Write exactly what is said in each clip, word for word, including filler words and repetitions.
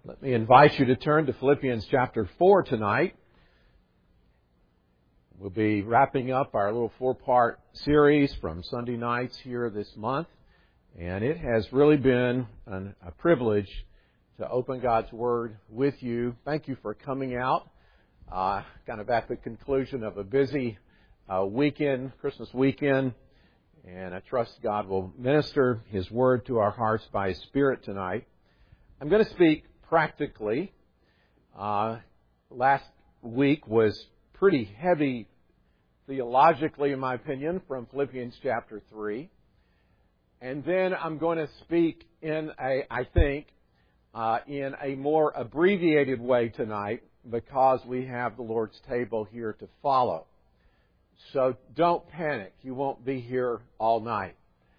Let me invite you to turn to Philippians chapter four tonight. We'll be wrapping up our little four-part series from Sunday nights here this month. And it has really been an, a privilege to open God's Word with you. Thank you for coming out, uh, kind of at the conclusion of a busy uh, weekend, Christmas weekend. And I trust God will minister His Word to our hearts by His Spirit tonight. I'm going to speak practically. Uh, last week was pretty heavy theologically, in my opinion, from Philippians chapter three. And then I'm going to speak in a, I think, uh, in a more abbreviated way tonight because we have the Lord's table here to follow. So don't panic. You won't be here all night.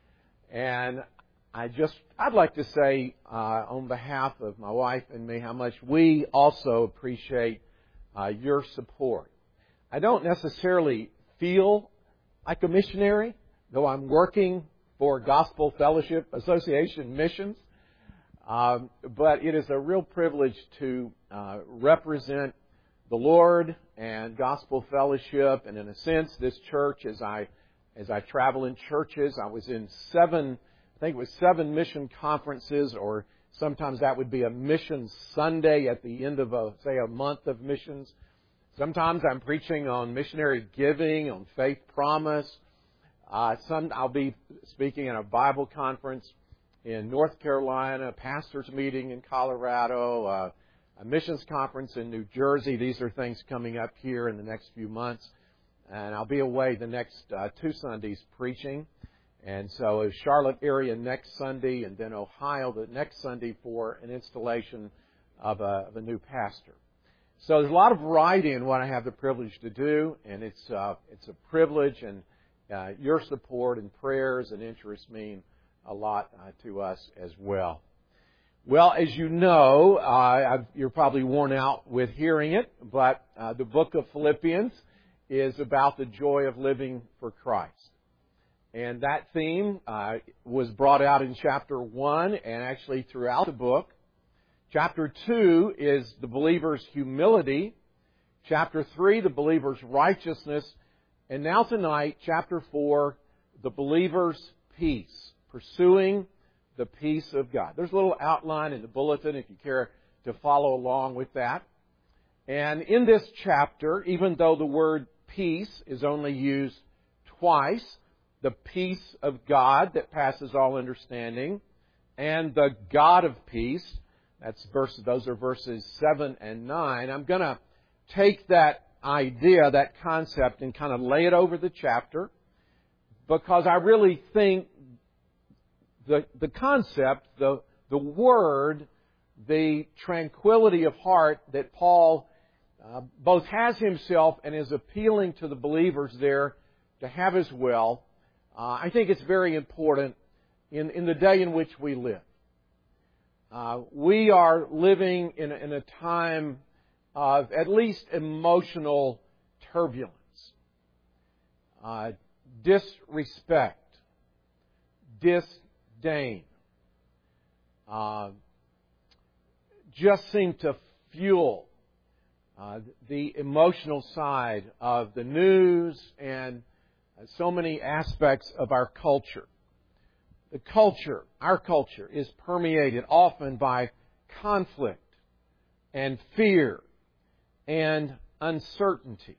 And I just, I'd like to say uh, on behalf of my wife and me how much we also appreciate uh, your support. I don't necessarily feel like a missionary, though I'm working for Gospel Fellowship Association missions. Um, but it is a real privilege to uh, represent the Lord and Gospel Fellowship, and in a sense, this church. As I as I travel in churches, I was in seven. I think it was seven mission conferences, or sometimes that would be a mission Sunday at the end of a say a month of missions. Sometimes I'm preaching on missionary giving, on faith promise. Uh, some I'll be speaking in a Bible conference in North Carolina, a pastor's meeting in Colorado, uh, a missions conference in New Jersey. These are things coming up here in the next few months. And I'll be away the next uh, two Sundays preaching. And so Charlotte area next Sunday, and then Ohio the next Sunday for an installation of a, of a new pastor. So there's a lot of variety in what I have the privilege to do, and it's uh, it's a privilege, and uh, your support and prayers and interest mean a lot uh, to us as well. Well, as you know, uh, I've, you're probably worn out with hearing it, but uh, the book of Philippians is about the joy of living for Christ. And that theme uh, was brought out in chapter one and actually throughout the book. Chapter two is the believer's humility. Chapter three, the believer's righteousness. And now tonight, chapter four, the believer's peace. Pursuing the peace of God. There's a little outline in the bulletin if you care to follow along with that. And in this chapter, even though the word peace is only used twice, the peace of God that passes all understanding, and the God of peace, that's verse, those are verses seven and nine. I'm going to take that idea, that concept, and kind of lay it over the chapter, because I really think the the concept, the the word, the tranquility of heart that Paul uh, both has himself and is appealing to the believers there to have as well, uh, I think it's very important in, in the day in which we live. Uh, we are living in, in a time of at least emotional turbulence, uh, disrespect, disdain, uh, just seem to fuel uh, the emotional side of the news and so many aspects of our culture. The culture, our culture, is permeated often by conflict and fear and uncertainty.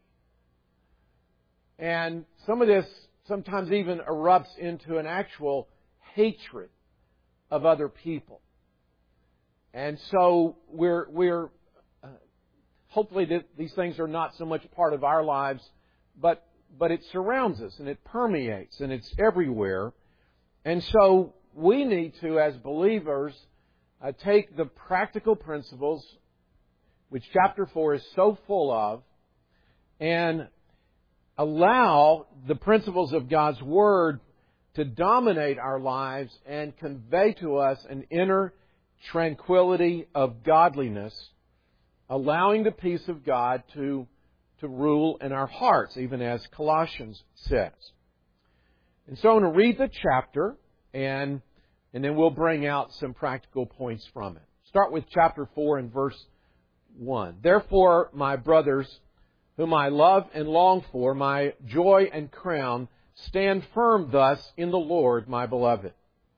And some of this sometimes even erupts into an actual hatred of other people. And so we're, we're uh, hopefully that these things are not so much part of our lives, but, but it surrounds us and it permeates and it's everywhere. And so we need to, as believers, uh, take the practical principles, which chapter four is so full of, and allow the principles of God's Word to dominate our lives and convey to us an inner tranquility of godliness, allowing the peace of God to, to rule in our hearts, even as Colossians says. And so I'm going to read the chapter, and, and then we'll bring out some practical points from it. Start with chapter four and verse one. Therefore, my brothers, whom I love and long for, my joy and crown, stand firm thus in the Lord, my beloved.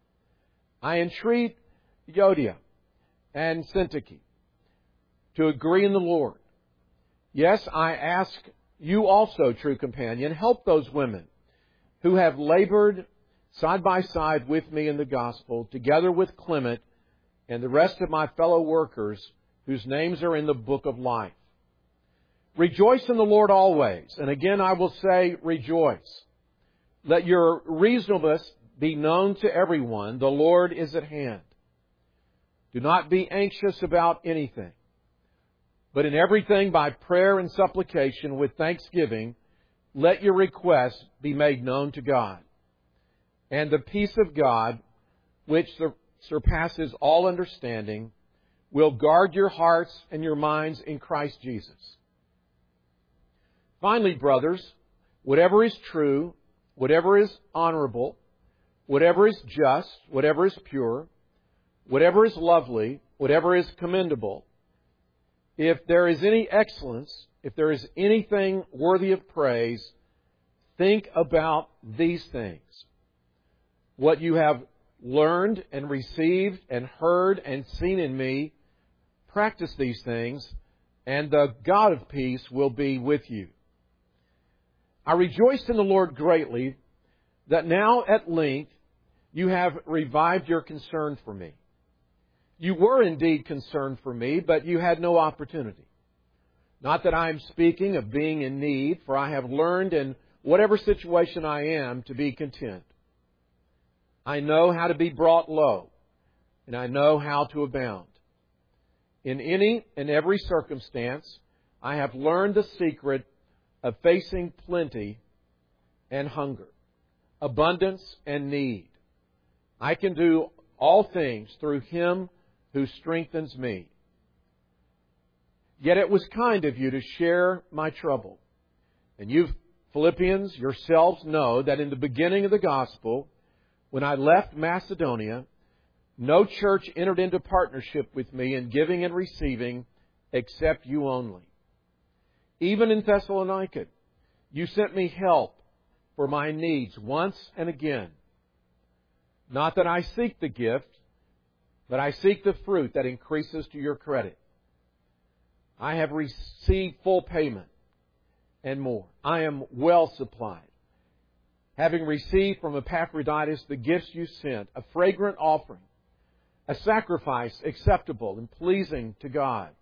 I entreat Euodia and Syntyche to agree in the Lord. Yes, I ask you also, true companion, help those women who have labored side by side with me in the gospel, together with Clement and the rest of my fellow workers whose names are in the book of life. Rejoice in the Lord always. And again I will say, rejoice. Let your reasonableness be known to everyone. The Lord is at hand. Do not be anxious about anything, but in everything by prayer and supplication with thanksgiving, let your requests be made known to God. And the peace of God, which surpasses all understanding, will guard your hearts and your minds in Christ Jesus. Finally, brothers, whatever is true, whatever is honorable, whatever is just, whatever is pure, whatever is lovely, whatever is commendable, if there is any excellence, if there is anything worthy of praise, think about these things. What you have learned and received and heard and seen in me, practice these things, and the God of peace will be with you. I rejoiced in the Lord greatly that now at length you have revived your concern for me. You were indeed concerned for me, but you had no opportunity. Not that I am speaking of being in need, for I have learned in whatever situation I am to be content. I know how to be brought low, and I know how to abound. In any and every circumstance, I have learned the secret of facing plenty and hunger, abundance and need. I can do all things through Him who strengthens me. Yet it was kind of you to share my trouble. And you, Philippians, yourselves know that in the beginning of the gospel, when I left Macedonia, no church entered into partnership with me in giving and receiving except you only. Even in Thessalonica, you sent me help for my needs once and again. Not that I seek the gift, but I seek the fruit that increases to your credit. I have received full payment and more. I am well supplied, having received from Epaphroditus the gifts you sent, a fragrant offering, a sacrifice acceptable and pleasing to God.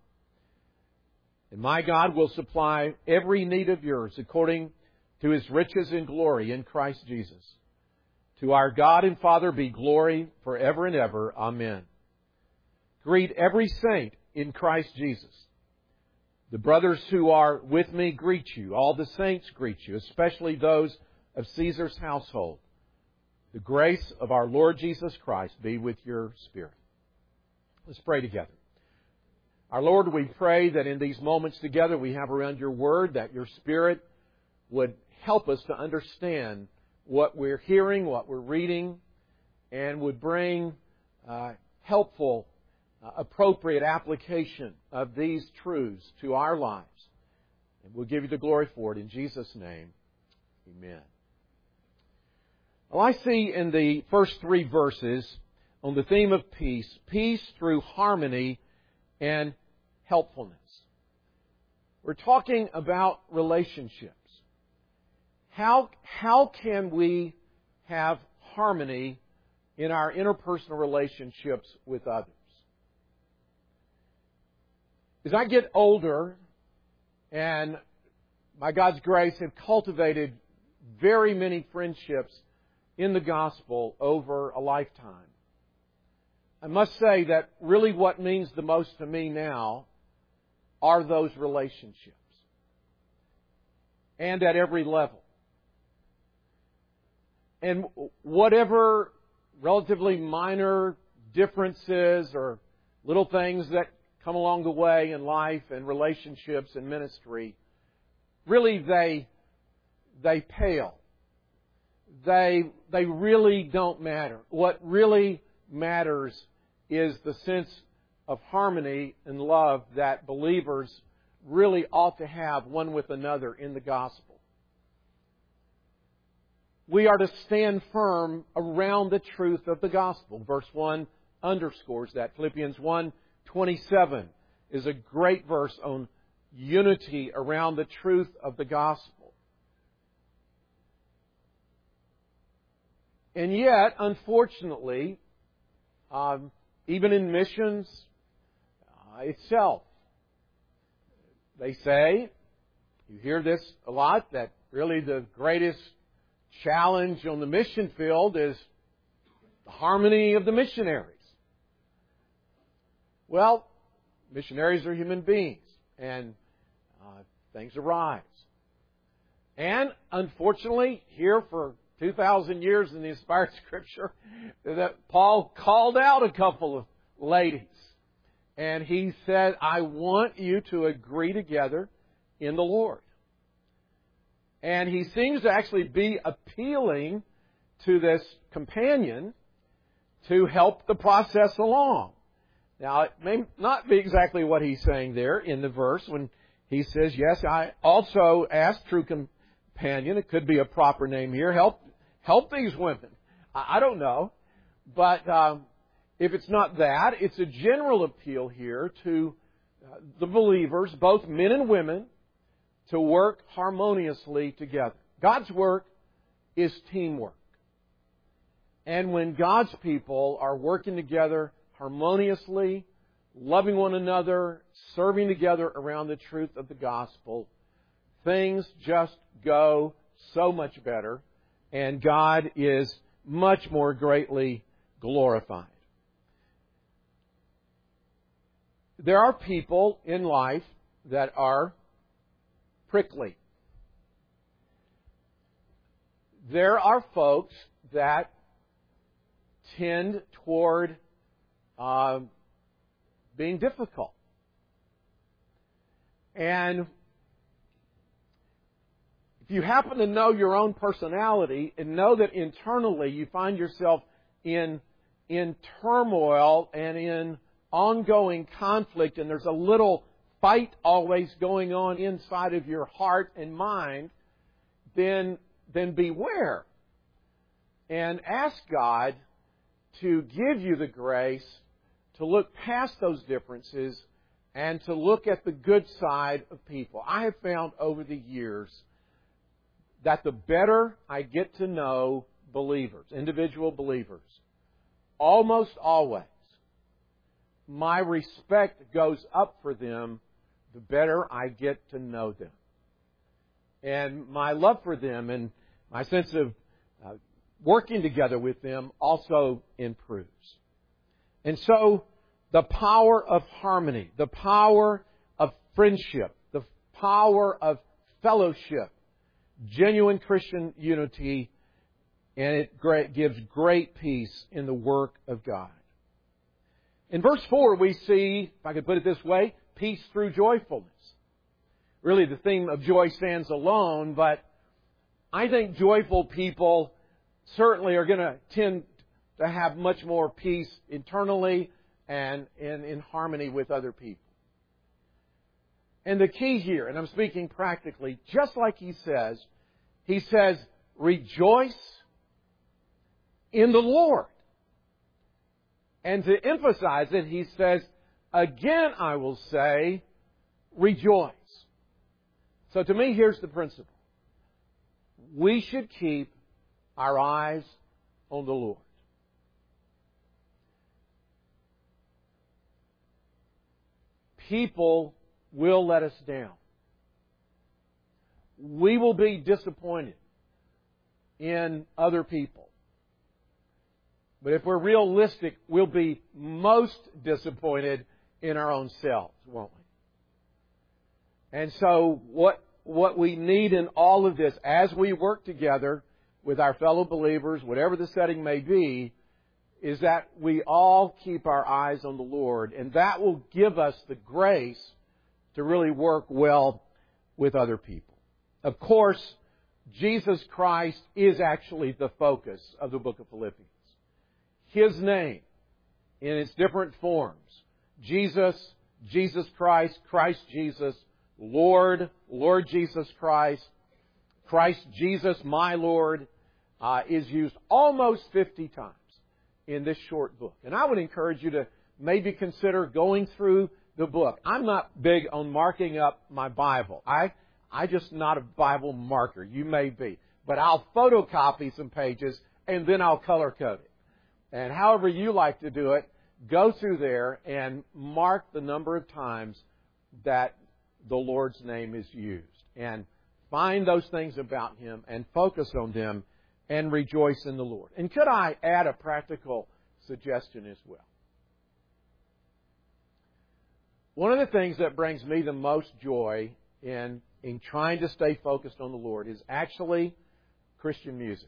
And my God will supply every need of yours according to His riches in glory in Christ Jesus. To our God and Father be glory forever and ever. Amen. Greet every saint in Christ Jesus. The brothers who are with me greet you. All the saints greet you, especially those of Caesar's household. The grace of our Lord Jesus Christ be with your spirit. Let's pray together. Our Lord, we pray that in these moments together we have around your word, that your Spirit would help us to understand what we're hearing, what we're reading, and would bring uh, helpful, uh, appropriate application of these truths to our lives. And we'll give you the glory for it in Jesus' name. Amen. Well, I see in the first three verses on the theme of peace, peace through harmony and helpfulness. We're talking about relationships. How, how can we have harmony in our interpersonal relationships with others? As I get older, and by God's grace have cultivated very many friendships in the gospel over a lifetime, I must say that really what means the most to me now are those relationships. And at every level. And whatever relatively minor differences or little things that come along the way in life and relationships and ministry, really they they pale. They they really don't matter. What really matters is the sense of harmony and love that believers really ought to have one with another in the gospel. We are to stand firm around the truth of the gospel. Verse one underscores that. Philippians one twenty-seven is a great verse on unity around the truth of the gospel. And yet, unfortunately, um, even in missions uh, itself, they say, you hear this a lot, that really the greatest challenge on the mission field is the harmony of the missionaries. Well, missionaries are human beings, and uh, things arise. And unfortunately, here for two thousand years in the inspired Scripture, that Paul called out a couple of ladies. And he said, I want you to agree together in the Lord. And he seems to actually be appealing to this companion to help the process along. Now, it may not be exactly what he's saying there in the verse when he says, yes, I also ask, true companion, it could be a proper name here, help help these women. I don't know. But um, if it's not that, it's a general appeal here to uh, the believers, both men and women, to work harmoniously together. God's work is teamwork. And when God's people are working together harmoniously, loving one another, serving together around the truth of the gospel, things just go so much better, and God is much more greatly glorified. There are people in life that are prickly. There are folks that tend toward uh, being difficult. And if you happen to know your own personality and know that internally you find yourself in, in turmoil and in ongoing conflict, and there's a little fight always going on inside of your heart and mind, then, then beware. And ask God to give you the grace to look past those differences and to look at the good side of people. I have found over the years that the better I get to know believers, individual believers, almost always, my respect goes up for them the better I get to know them. And my love for them and my sense of uh, working together with them also improves. And so the power of harmony, the power of friendship, the power of fellowship, genuine Christian unity, and it great, gives great peace in the work of God. In verse four, we see, if I could put it this way, peace through joyfulness. Really, the theme of joy stands alone, but I think joyful people certainly are going to tend to have much more peace internally and in, in harmony with other people. And the key here, and I'm speaking practically, just like he says, he says, rejoice in the Lord. And to emphasize it, he says, again I will say, rejoice. So to me, here's the principle. We should keep our eyes on the Lord. People will let us down. We will be disappointed in other people. But if we're realistic, we'll be most disappointed in our own selves, won't we? And so what, what we need in all of this, as we work together with our fellow believers, whatever the setting may be, is that we all keep our eyes on the Lord. And that will give us the grace to really work well with other people. Of course, Jesus Christ is actually the focus of the book of Philippians. His name, in its different forms, Jesus, Jesus Christ, Christ Jesus, Lord, Lord Jesus Christ, Christ Jesus, my Lord, uh, is used almost fifty times in this short book. And I would encourage you to maybe consider going through the book. I'm not big on marking up my Bible. I, I just not a Bible marker. You may be. But I'll photocopy some pages and then I'll color code it. And however you like to do it, go through there and mark the number of times that the Lord's name is used. And find those things about Him and focus on them and rejoice in the Lord. And could I add a practical suggestion as well? One of the things that brings me the most joy in, in trying to stay focused on the Lord is actually Christian music.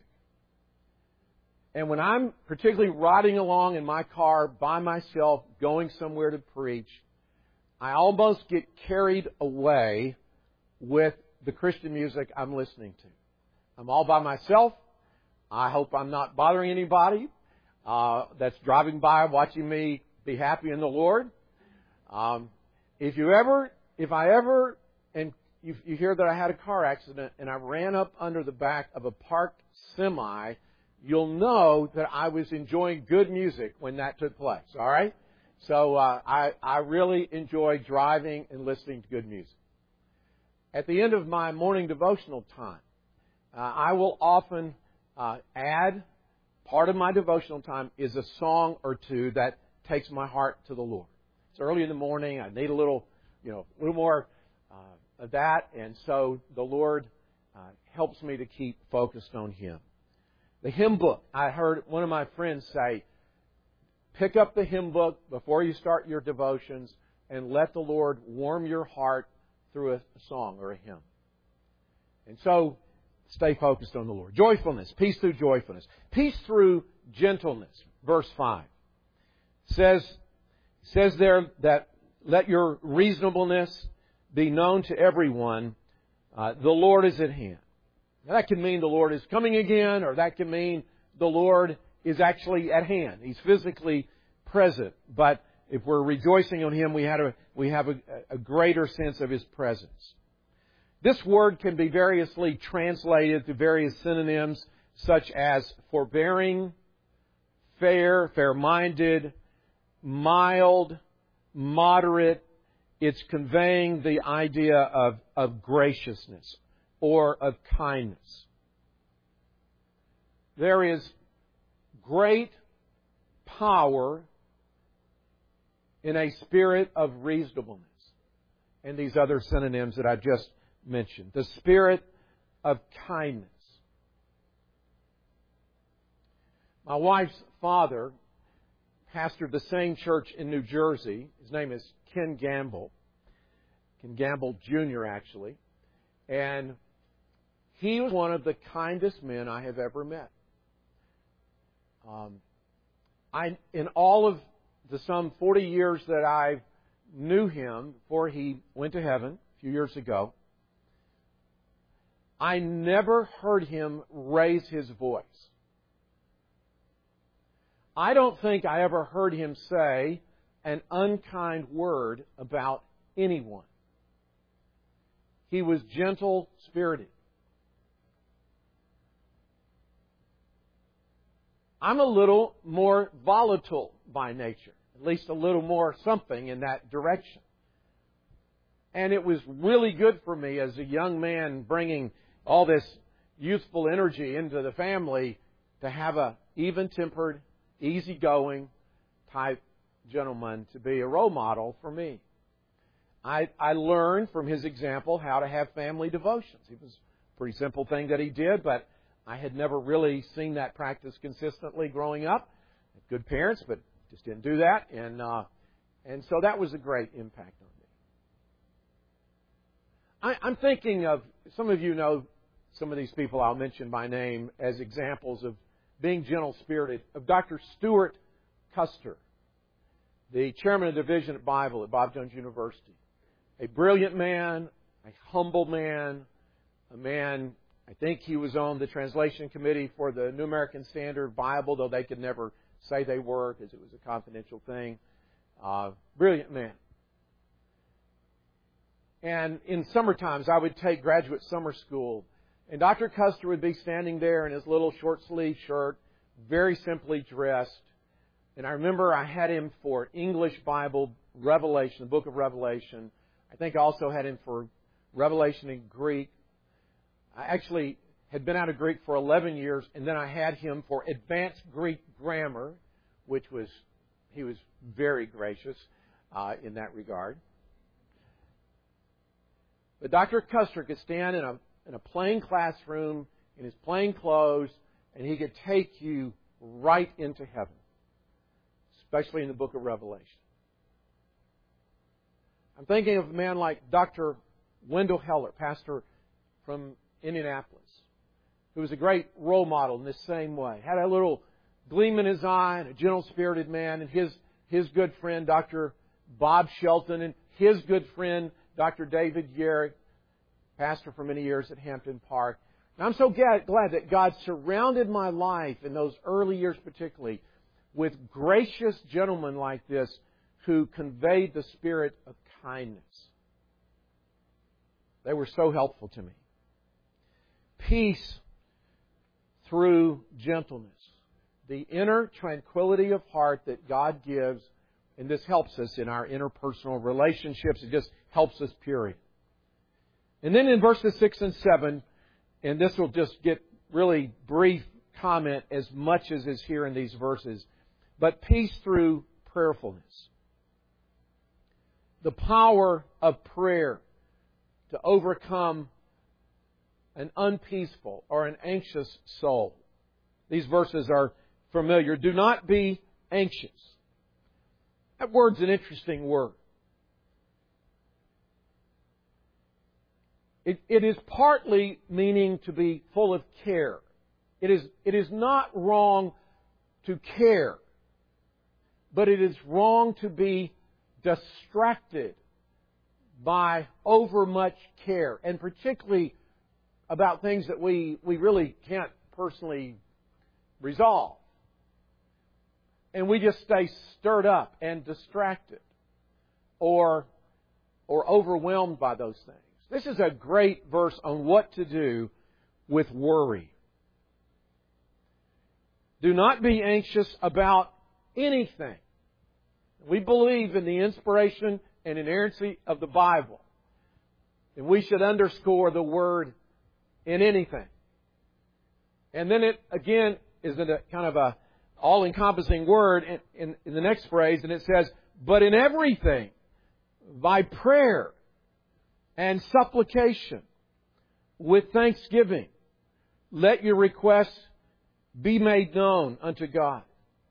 And when I'm particularly riding along in my car by myself, going somewhere to preach, I almost get carried away with the Christian music I'm listening to. I'm all by myself. I hope I'm not bothering anybody uh, that's driving by watching me be happy in the Lord. Um, if you ever, if I ever, and you, you hear that I had a car accident and I ran up under the back of a parked semi, you'll know that I was enjoying good music when that took place. All right? So uh, I, I really enjoy driving and listening to good music. At the end of my morning devotional time, uh, I will often uh, add, part of my devotional time is a song or two that takes my heart to the Lord. It's early in the morning. I need a little, you know, a little more uh, of that. And so the Lord uh, helps me to keep focused on Him. The hymn book. I heard one of my friends say, pick up the hymn book before you start your devotions and let the Lord warm your heart through a song or a hymn. And so, stay focused on the Lord. Joyfulness. Peace through joyfulness. Peace through gentleness. Verse five. Says, says there that let your reasonableness be known to everyone. Uh, the Lord is at hand. Now, that can mean the Lord is coming again, or that can mean the Lord is actually at hand. He's physically present. But if we're rejoicing on Him, we have a, we have a, a greater sense of His presence. This word can be variously translated to various synonyms, such as forbearing, fair, fair-minded, mild, moderate. It's conveying the idea of, of graciousness or of kindness. There is great power in a spirit of reasonableness. And these other synonyms that I just mentioned. The spirit of kindness. My wife's father pastored the same church in New Jersey. His name is Ken Gamble. Ken Gamble Junior actually. And he was one of the kindest men I have ever met. Um, I, in all of the some forty years that I knew him before he went to heaven a few years ago, I never heard him raise his voice. I don't think I ever heard him say an unkind word about anyone. He was gentle-spirited. I'm a little more volatile by nature, at least a little more something in that direction. And it was really good for me as a young man bringing all this youthful energy into the family to have a even-tempered, easygoing type gentleman to be a role model for me. I, I learned from his example how to have family devotions. It was a pretty simple thing that he did, but I had never really seen that practice consistently growing up. Good parents, but just didn't do that. And uh, and so that was a great impact on me. I, I'm thinking of, some of you know some of these people I'll mention by name as examples of being gentle-spirited, of Doctor Stuart Custer, the chairman of the division of Bible at Bob Jones University. A brilliant man, a humble man, a man, I think he was on the translation committee for the New American Standard Bible, though they could never say they were because it was a confidential thing. Uh, brilliant man. And in summer times, I would take graduate summer school. And Doctor Custer would be standing there in his little short sleeve shirt, very simply dressed. And I remember I had him for English Bible, Revelation, the book of Revelation. I think I also had him for Revelation in Greek. I actually had been out of Greek for eleven years, and then I had him for advanced Greek grammar, which was, he was very gracious uh, in that regard. But Doctor Custer could stand in a, in a plain classroom, in his plain clothes, and he could take you right into heaven, especially in the book of Revelation. I'm thinking of a man like Doctor Wendell Heller, pastor from Indianapolis, who was a great role model in this same way. Had a little gleam in his eye, and a gentle-spirited man, and his, his good friend, Doctor Bob Shelton, and his good friend, Doctor David Yerrick, pastor for many years at Hampton Park. And I'm so glad, glad that God surrounded my life in those early years particularly with gracious gentlemen like this who conveyed the spirit of kindness. They were so helpful to me. Peace through gentleness. The inner tranquility of heart that God gives, and this helps us in our interpersonal relationships. It just helps us, period. And then in verses six and seven, and this will just get really brief comment as much as is here in these verses, but peace through prayerfulness. The power of prayer to overcome an unpeaceful or an anxious soul. These verses are familiar. Do not be anxious. That word's an interesting word. It, it is partly meaning to be full of care. It is, it is not wrong to care, but it is wrong to be distracted by overmuch care, and particularly about things that we, we really can't personally resolve. And we just stay stirred up and distracted or, or overwhelmed by those things. This is a great verse on what to do with worry. Do not be anxious about anything. We believe in the inspiration and inerrancy of the Bible. And we should underscore the word in anything. And then it, again, is a kind of a all-encompassing word in, in, in the next phrase, and it says, but in everything, by prayer and supplication, with thanksgiving, let your requests be made known unto God.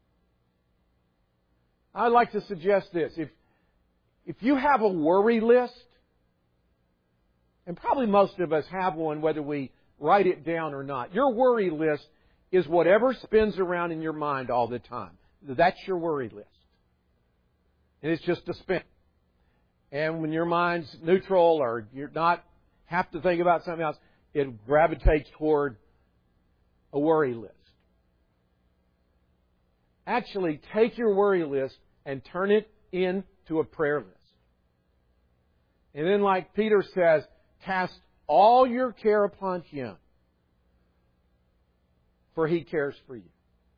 I'd like to suggest this. If, if you have a worry list, and probably most of us have one whether we write it down or not, your worry list is whatever spins around in your mind all the time. That's your worry list. And it's just a spin. And when your mind's neutral or you're not have to think about something else, it gravitates toward a worry list. Actually, take your worry list and turn it into a prayer list. And then, like Peter says, cast all your care upon Him, for He cares for you.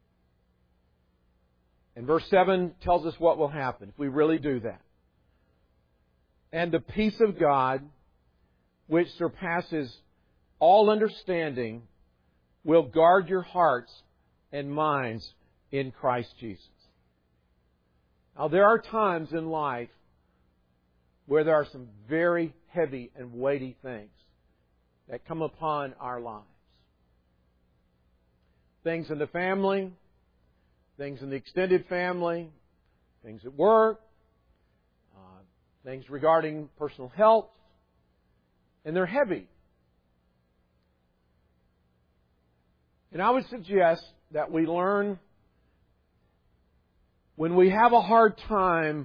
And verse seven tells us what will happen if we really do that. And the peace of God, which surpasses all understanding, will guard your hearts and minds in Christ Jesus. Now, there are times in life where there are some very heavy and weighty things that come upon our lives. Things in the family, things in the extended family, things at work, uh, things regarding personal health, and they're heavy. And I would suggest that we learn when we have a hard time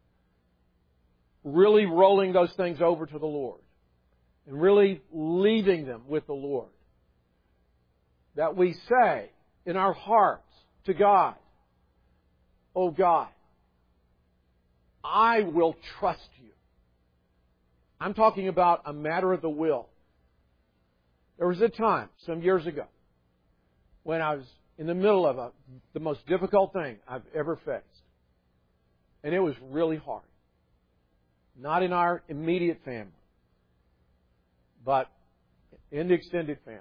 really rolling those things over to the Lord and really leaving them with the Lord, that we say in our hearts to God, "Oh God, I will trust you. I'm talking about a matter of the will. There was a time, some years ago, when I was in the middle of a, the most difficult thing I've ever faced. And it was really hard. Not in our immediate family, but in the extended family.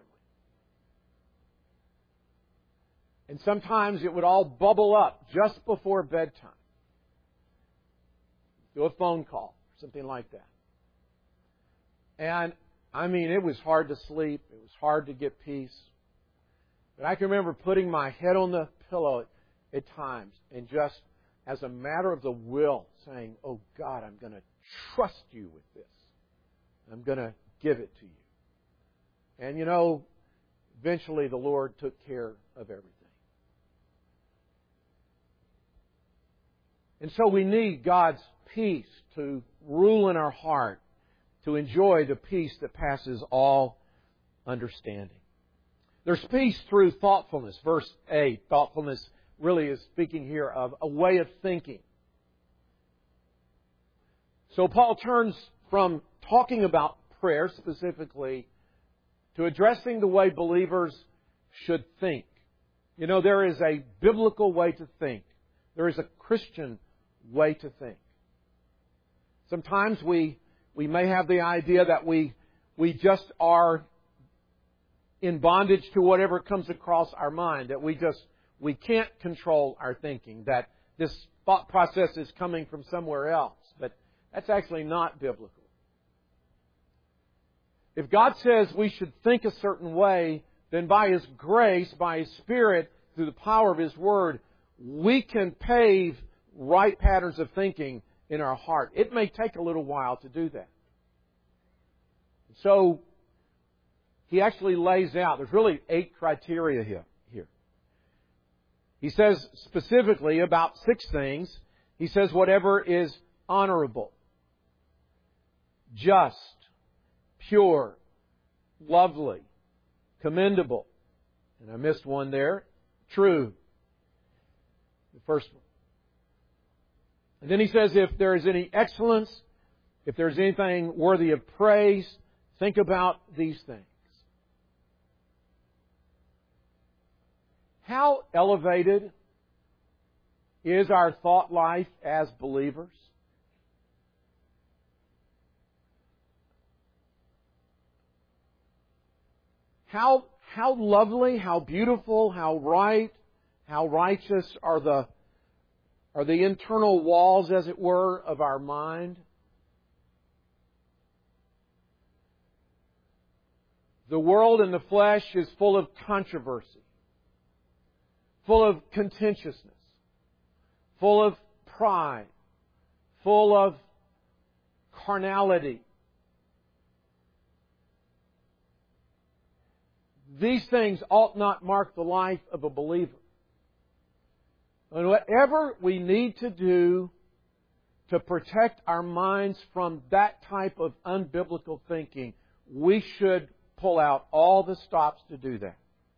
And sometimes it would all bubble up just before bedtime. Do a phone call, something like that. And, I mean, it was hard to sleep. It was hard to get peace. But I can remember putting my head on the pillow at, at times and just, as a matter of the will, saying, oh, God, I'm going to trust you with this. I'm going to give it to you. And, you know, eventually the Lord took care of everything. And so we need God's peace to rule in our heart, to enjoy the peace that passes all understanding. There's peace through thoughtfulness. Verse eight, thoughtfulness really is speaking here of a way of thinking. So Paul turns from talking about prayer specifically to addressing the way believers should think. You know, there is a biblical way to think. There is a Christian way to think. Sometimes we we may have the idea that we we just are in bondage to whatever comes across our mind, that we just we can't control our thinking, that this thought process is coming from somewhere else. But that's actually not biblical. If God says we should think a certain way, then by His grace, by His Spirit, through the power of His Word, we can pave right patterns of thinking in our heart. It may take a little while to do that. So, he actually lays out, there's really eight criteria here. here. He says specifically about six things. He says whatever is honorable, just, pure, lovely, commendable, and I missed one there, true. The first one. And then he says if there is any excellence, if there's anything worthy of praise, think about these things. How elevated is our thought life as believers? How, how lovely, how beautiful, how right, how righteous are the, are the internal walls, as it were, of our mind? The world and the flesh is full of controversy, full of contentiousness, full of pride, full of carnality. These things ought not mark the life of a believer. And whatever we need to do to protect our minds from that type of unbiblical thinking, we should pull out all the stops to do that.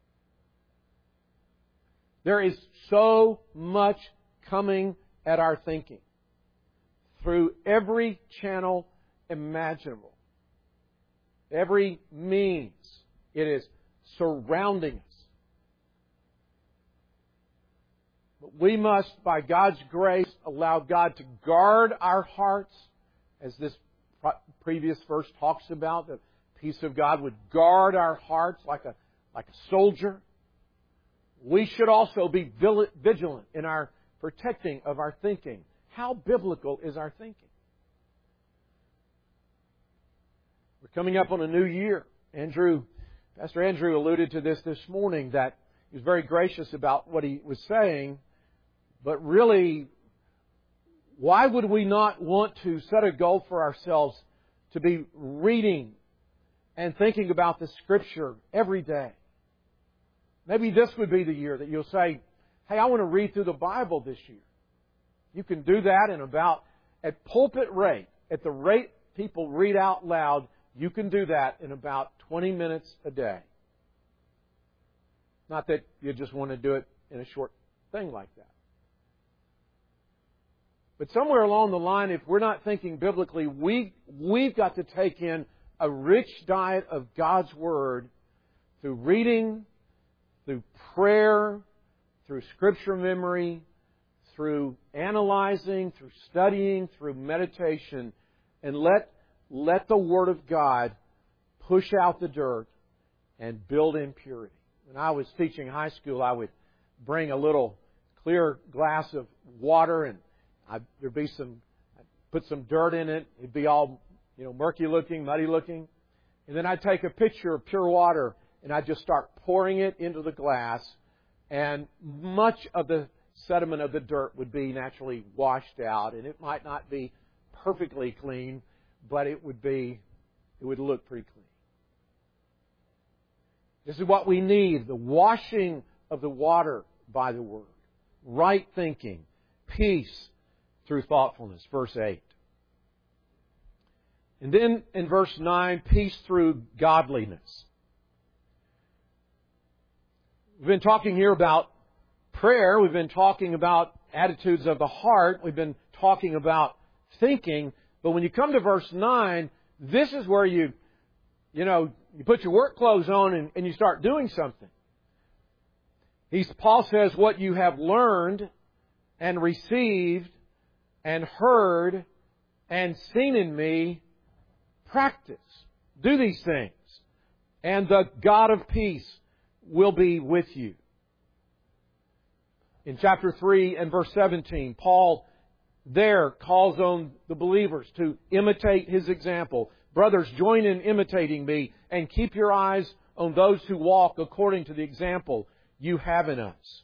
There is so much coming at our thinking through every channel imaginable. Every means. It is surrounding us. But we must, by God's grace, allow God to guard our hearts, as this previous verse talks about. The peace of God would guard our hearts like a, like a soldier. We should also be vigilant in our protecting of our thinking. How biblical is our thinking? We're coming up on a new year. Andrew, Pastor Andrew alluded to this this morning, that he was very gracious about what he was saying. But really, why would we not want to set a goal for ourselves to be reading and thinking about the Scripture every day? Maybe this would be the year that you'll say, hey, I want to read through the Bible this year. You can do that in about, at pulpit rate, at the rate people read out loud, you can do that in about twenty minutes a day. Not that you just want to do it in a short thing like that. But somewhere along the line, if we're not thinking biblically, we, we've got to take in a rich diet of God's Word through reading, through prayer, through Scripture memory, through analyzing, through studying, through meditation, and let, let the Word of God push out the dirt and build in purity. When I was teaching high school, I would bring a little clear glass of water, and I'd, there'd be some, I'd put some dirt in it. It'd be all, you know, murky looking, muddy looking. And then I'd take a pitcher of pure water and I'd just start pouring it into the glass, and much of the sediment of the dirt would be naturally washed out, and it might not be perfectly clean, but it would be, it would look pretty clean. This is what we need, the washing of the water by the Word. Right thinking, peace through thoughtfulness, verse eight. And then in verse nine, peace through godliness. We've been talking here about prayer. We've been talking about attitudes of the heart. We've been talking about thinking. But when you come to verse nine, this is where you, you know, you put your work clothes on and, and you start doing something. He's, Paul says, what you have learned and received and heard and seen in me, practice. Do these things. And the God of peace will be with you. In chapter three and verse seventeen, Paul there calls on the believers to imitate his example. Brothers, join in imitating me and keep your eyes on those who walk according to the example you have in us.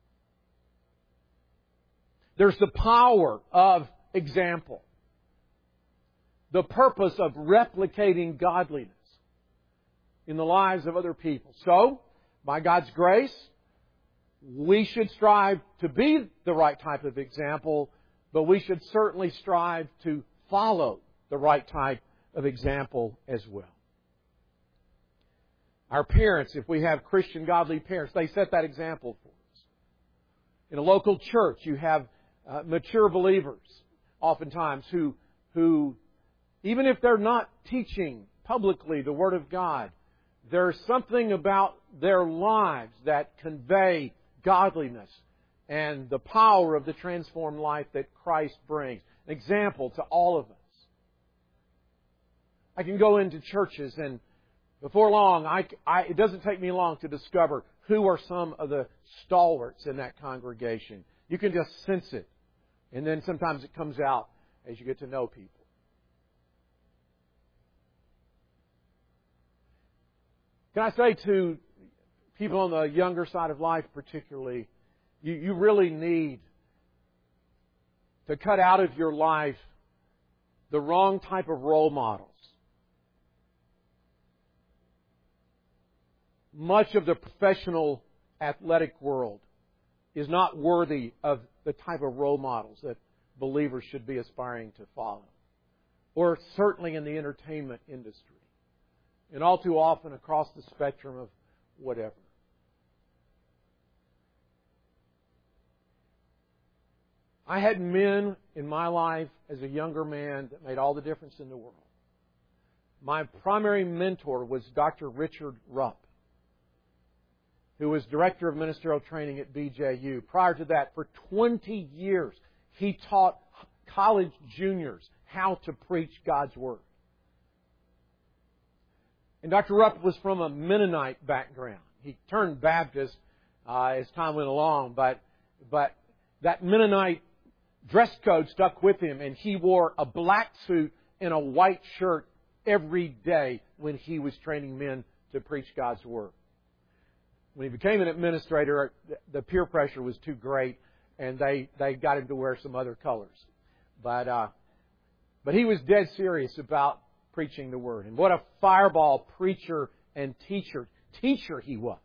There's the power of example. The purpose of replicating godliness in the lives of other people. So, by God's grace, we should strive to be the right type of example, but we should certainly strive to follow the right type of example as well. Our parents, if we have Christian godly parents, they set that example for us. In a local church, you have uh, mature believers, oftentimes, who, who, even if they're not teaching publicly the Word of God, there's something about their lives that convey godliness and the power of the transformed life that Christ brings. An example to all of us. I can go into churches and before long, I, I, it doesn't take me long to discover who are some of the stalwarts in that congregation. You can just sense it. And then sometimes it comes out as you get to know people. Can I say to people on the younger side of life particularly, you, you really need to cut out of your life the wrong type of role models. Much of the professional athletic world is not worthy of the type of role models that believers should be aspiring to follow. Or certainly in the entertainment industry. And all too often across the spectrum of whatever. I had men in my life as a younger man that made all the difference in the world. My primary mentor was Doctor Richard Rupp, who was Director of Ministerial Training at B J U. Prior to that, for twenty years, he taught college juniors how to preach God's Word. And Doctor Rupp was from a Mennonite background. He turned Baptist uh, as time went along, but but that Mennonite dress code stuck with him, and he wore a black suit and a white shirt every day when he was training men to preach God's Word. When he became an administrator, the peer pressure was too great, and they, they got him to wear some other colors. But uh, but he was dead serious about preaching the Word. And what a fireball preacher and teacher, teacher he was.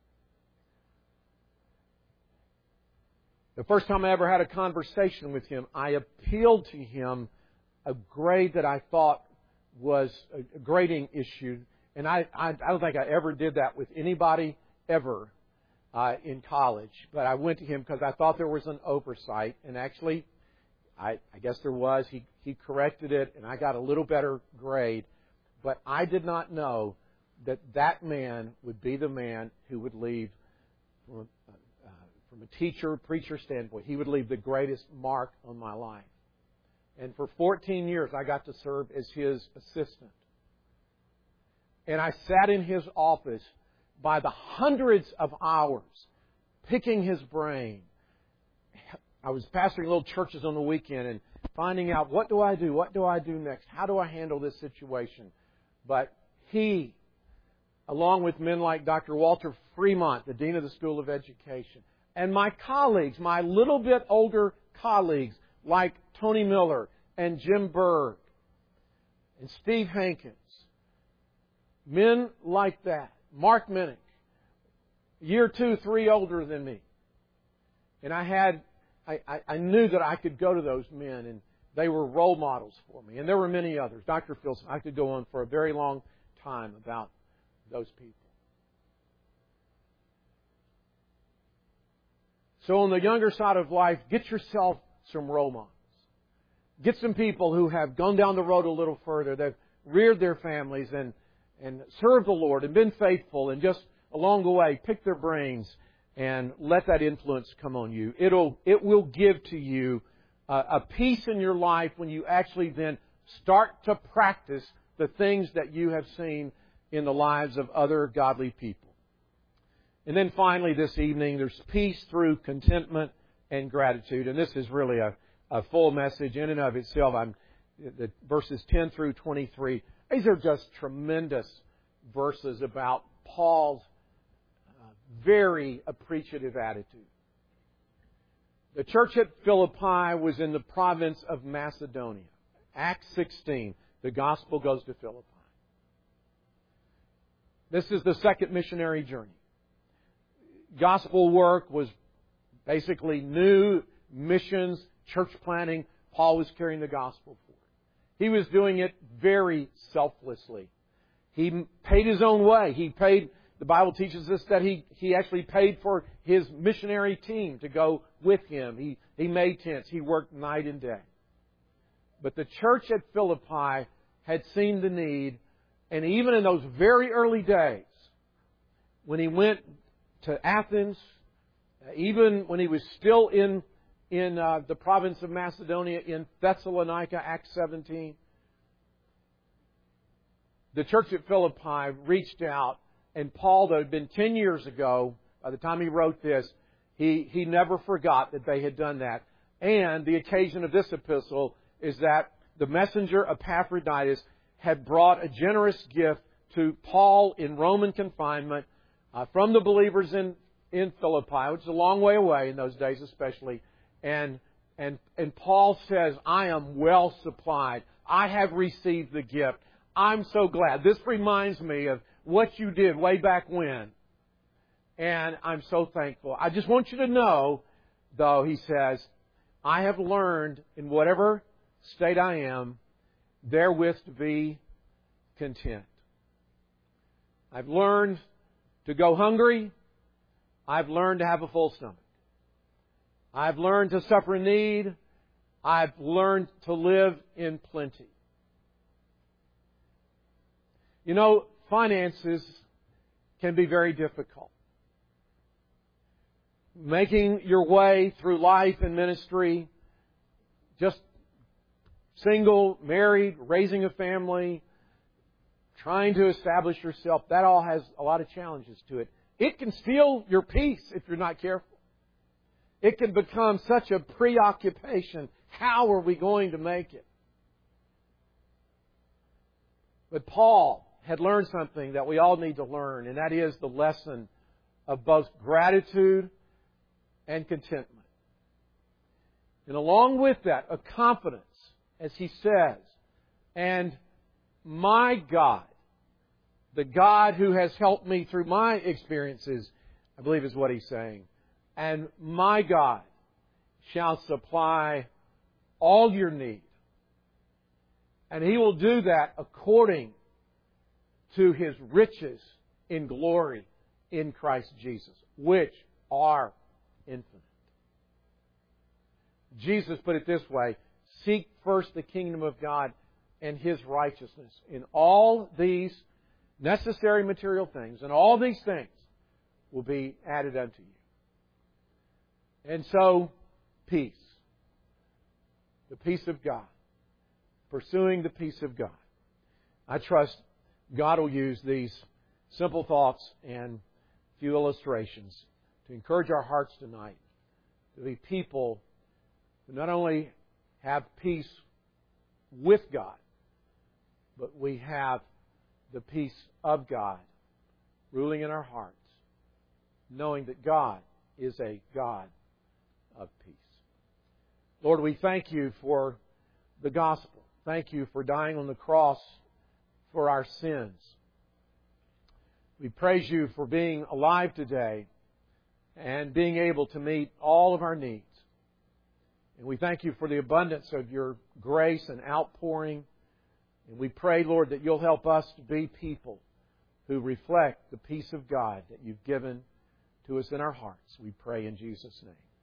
The first time I ever had a conversation with him, I appealed to him a grade that I thought was a grading issue. And I, I, I don't think I ever did that with anybody ever uh, in college. But I went to him because I thought there was an oversight. And actually, I, I guess there was. He, he corrected it, and I got a little better grade. But I did not know that that man would be the man who would leave, from a, uh, from a teacher, preacher standpoint, he would leave the greatest mark on my life. And for fourteen years, I got to serve as his assistant. And I sat in his office by the hundreds of hours, picking his brain. I was pastoring little churches on the weekend and finding out, what do I do? What do I do next? How do I handle this situation? But he, along with men like Doctor Walter Fremont, the Dean of the School of Education, and my colleagues, my little bit older colleagues, like Tony Miller and Jim Berg and Steve Hankins, men like that, Mark Minnick, a year two, three older than me. And I had, I, I, I knew that I could go to those men, and they were role models for me. And there were many others. Doctor Filson, I could go on for a very long time about those people. So on the younger side of life, get yourself some role models. Get some people who have gone down the road a little further. They've reared their families and, and served the Lord and been faithful, and just along the way, pick their brains and let that influence come on you. It'll, it will give to you a, a peace in your life when you actually then start to practice the things that you have seen in the lives of other godly people. And then finally this evening, there's peace through contentment and gratitude. And this is really a, a full message in and of itself. I'm, the verses ten through twenty-three, these are just tremendous verses about Paul's uh, very appreciative attitude. The church at Philippi was in the province of Macedonia. Acts sixteen, the gospel goes to Philippi. This is the second missionary journey. Gospel work was basically new missions, church planting. Paul was carrying the gospel forward. He was doing it very selflessly. He paid his own way. He paid, the Bible teaches us that he, he actually paid for his missionary team to go with him. He, he made tents. He worked night and day. But the church at Philippi had seen the need, and even in those very early days, when he went to Athens, even when he was still in in uh, the province of Macedonia, in Thessalonica, Acts seventeen, the church at Philippi reached out, and Paul, though it had been ten years ago, by the time he wrote this, he, he never forgot that they had done that. And the occasion of this epistle is that the messenger Epaphroditus had brought a generous gift to Paul in Roman confinement uh, from the believers in, in Philippi, which is a long way away in those days especially. And, and, and Paul says, I am well supplied. I have received the gift. I'm so glad. This reminds me of what you did way back when. And I'm so thankful. I just want you to know, though, he says, I have learned in whatever state I am, therewith to be content. I've learned to go hungry. I've learned to have a full stomach. I've learned to suffer need. I've learned to live in plenty. You know, finances can be very difficult. Making your way through life and ministry, just single, married, raising a family, trying to establish yourself, that all has a lot of challenges to it. It can steal your peace if you're not careful. It can become such a preoccupation. How are we going to make it? But Paul had learned something that we all need to learn, and that is the lesson of both gratitude and contentment. And along with that, a confidence, as he says, and my God, the God who has helped me through my experiences, I believe is what he's saying, and my God shall supply all your need. And He will do that according to His riches in glory in Christ Jesus, which are infinite. Jesus put it this way, Seek first the kingdom of God and His righteousness. In all these necessary material things, and all these things will be added unto you. And so, peace. The peace of God. Pursuing the peace of God. I trust God will use these simple thoughts and few illustrations to encourage our hearts tonight to be people who not only have peace with God, but we have the peace of God ruling in our hearts, knowing that God is a God of peace. Lord, we thank You for the gospel. Thank You for dying on the cross for our sins. We praise You for being alive today and being able to meet all of our needs. And we thank You for the abundance of Your grace and outpouring. And we pray, Lord, that You'll help us to be people who reflect the peace of God that You've given to us in our hearts. We pray in Jesus' name.